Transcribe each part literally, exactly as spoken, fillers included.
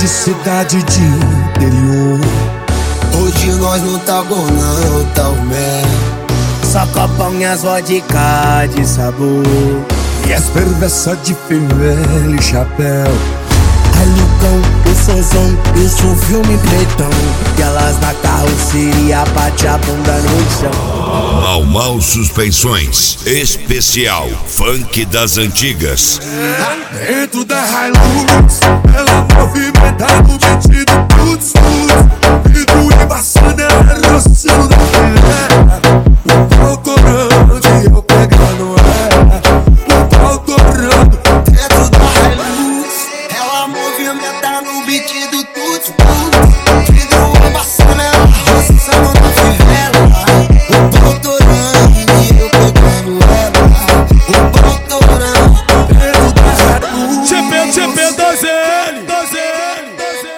de cidade de interior. Hoje nós não tá bom não, tá o mé. Só copão e as vodka de sabor. E as perversas de fivela e chapéu. A Lucão, o Sonzão, isso um filme pretão. Que elas na carroceria bate a bunda no chão. Mau Mau Suspensões, especial funk das antigas. Dentro da Hilux, ela movimenta no vestido tuts tuts. Vidro embaçando, ela roçando da mulher. O pau torando e eu pegando ela. O pau torando. Dentro da Hilux, ela movimenta no beat do tuts tuts. Vidro embaçando, ela roçando da fivela. O pau torando e eu pegando ela. O pau torando. Dentro da Hilux. G P, G P, doze L, doze L.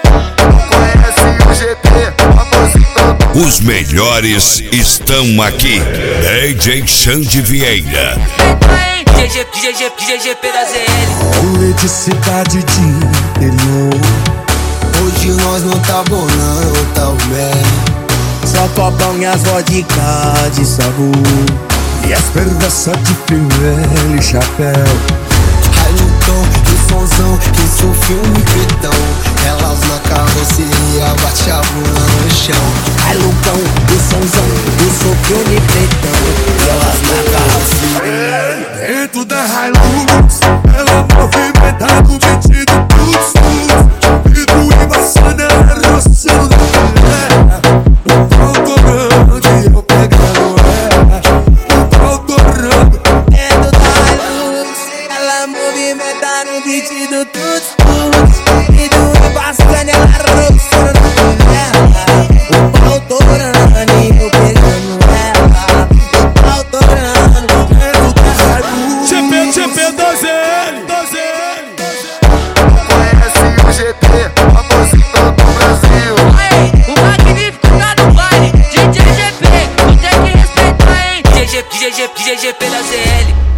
Conhece o G P, Os melhores estão aqui. D J Xande Vieira. D J, D J, D J P da Z L. Rolê de cidade de interior. hoje nós não tá bom não, tá o mé. Só copão e as vodka de sabor. E as perversas de fivela e chapéu. Ai Lucão, que Sonzão, que isso filme pretão. Elas na carroceria bate a bunda no chão. Ai Lucão, o Sonzão, isso filme pretão. Elas na carroceria. Dentro da Hilux, ela movimenta no vestido tuts tuts. Vidro embaçando, ela roçando da mulher. O pau torando e eu pegando ela. O pau torando. Dentro da Hilux, ela movimenta no vestido tuts tuts. Vidro embaçando, ela roçando da mulher. O pau torando e eu pegando ela. O pau torando. Dentro da Hilux. G P, G P, doze L, doze L. Conhece o G P, famosinho do Brasil. Aí, o magnífico tá no baile. D J G P, tu tem que respeitar, hein? D J, D J, D J P da Z L.